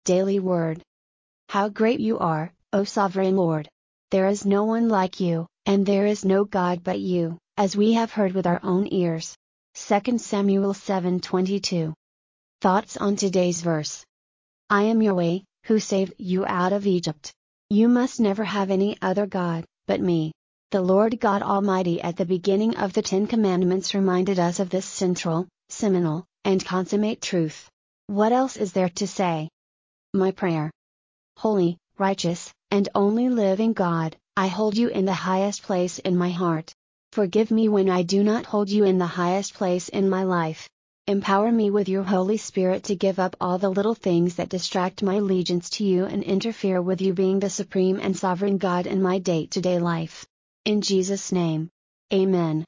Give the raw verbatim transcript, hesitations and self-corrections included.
Daily Word. How great you are, O Sovereign Lord! There is no one like you, and there is no God but you, as we have heard with our own ears. Second Samuel seven twenty-two. Thoughts on today's verse. I am Yahweh, who saved you out of Egypt. You must never have any other God but me. The Lord God Almighty at the beginning of the Ten Commandments reminded us of this central, seminal, and consummate truth. What else is there to say? My prayer. Holy, righteous, and only living God, I hold you in the highest place in my heart. Forgive me when I do not hold you in the highest place in my life. Empower me with your Holy Spirit to give up all the little things that distract my allegiance to you and interfere with you being the supreme and sovereign God in my day-to-day life. In Jesus' name. Amen.